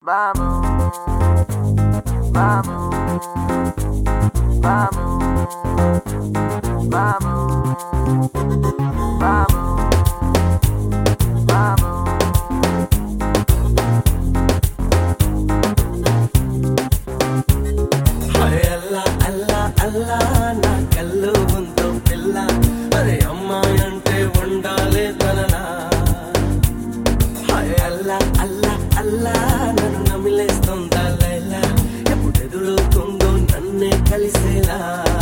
Vamos, vamos, vamos, vamos, vamos, vamos. Hey Allah, Allah, Allah, na kallu undu pilla. Are amma ante undale tanana. Hey Allah, Allah, Allah, nanu namilestunda Laila. Eppudu edurutundo nanne kalisela.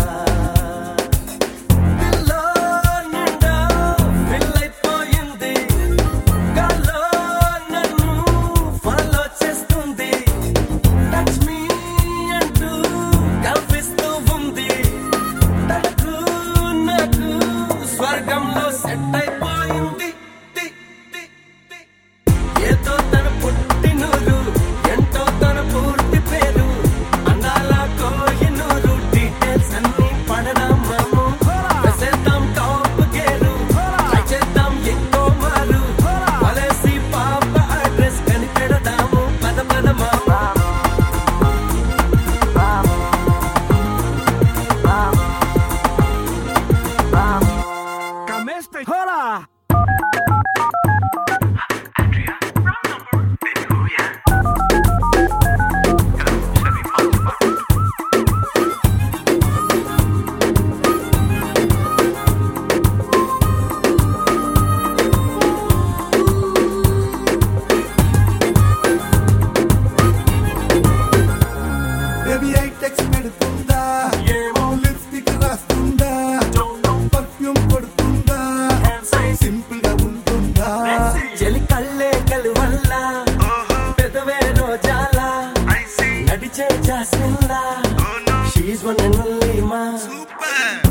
Pillo ninda fillaipoyindi. Gallo nannu follow chestundi. Touch me antu కల్పిస్తూ ఉంది తనకు నాకు స్వర్గంలో set అయిపోయింది ఏదో తన పుట్టినూరు ఎంతో తన పూర్తి పేరు అందాల కోహినూరు డీటెయిల్స్ అన్ని పడదాం మాము వేసేద్దాం టాప్ గేరు ట్రై చేద్దాం ఇంకో మారు వలేసి పాప అడ్రస్ కనిపెడదాము పద పద మామ Hola! Baby, I text medutunda lipstick rastunda perfume kodutunda simple ga untunda చెలి కళ్ళే కలువల్ల పెదవే రోజాల నడిచే జాస్మిన్లా షీజ్ వన్ అండ్ ఓన్లీ మా